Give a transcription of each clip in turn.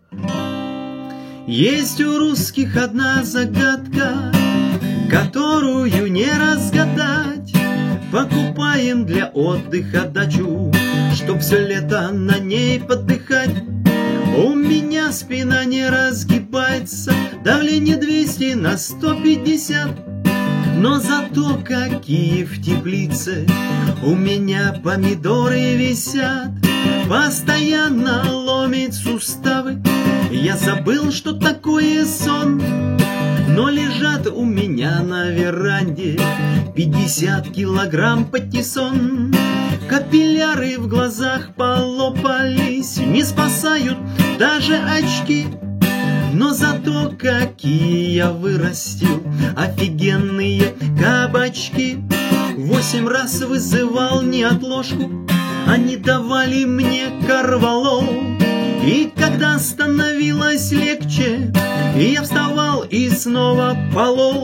Есть у русских одна загадка, которую не разгадать. Покупаем для отдыха дачу, чтоб все лето на ней подыхать. У меня спина не разгибается, давление 200 на 150. Но зато какие в теплице у меня помидоры висят. Постоянно ломит суставы, я забыл, что такое сон. Но лежат у меня на веранде 50 килограмм патиссон. Капилляры в глазах полопались, не спасают даже очки. Но зато какие я вырастил офигенные кабачки. 8 раз вызывал неотложку, они давали мне корвалол. И когда становилось легче, я вставал и снова полол.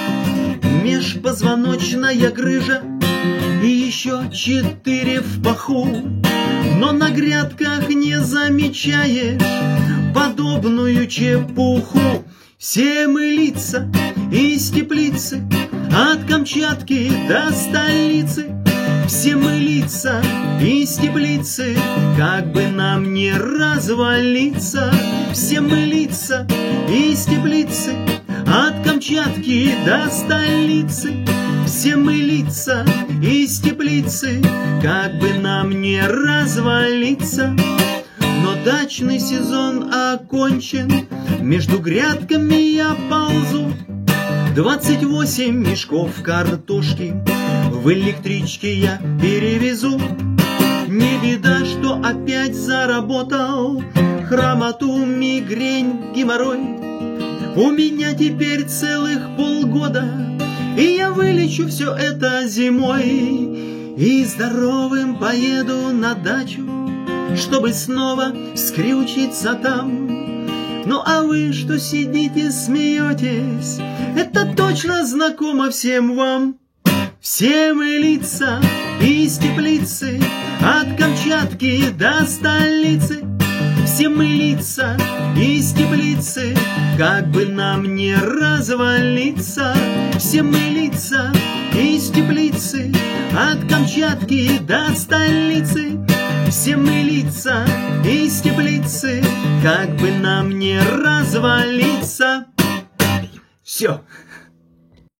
Межпозвоночная грыжа и еще 4 в паху. Но на грядках не замечаешь подобную чепуху. Все мы лица из теплицы, от Камчатки до столицы. Все мы лица из теплицы, как бы нам не развалиться. Все мы лица из теплицы, от Камчатки до столицы. Все мы лица из теплицы, как бы нам не развалиться. Но дачный сезон окончен, между грядками я ползу. 28 мешков картошки в электричке я перевезу. Не беда, что опять заработал хромоту, мигрень, геморрой. У меня теперь целых полгода, и я вылечу все это зимой. И здоровым поеду на дачу, чтобы снова скрючиться там. Ну а вы что сидите, смеетесь? Это точно знакомо всем вам. Все мы лица из теплицы, от Камчатки до столицы. Все мы лица из теплицы, как бы нам не развалиться. Все мы лица из теплицы, от Камчатки до столицы. Все мы лица из теплицы, как бы нам не развалиться. Все.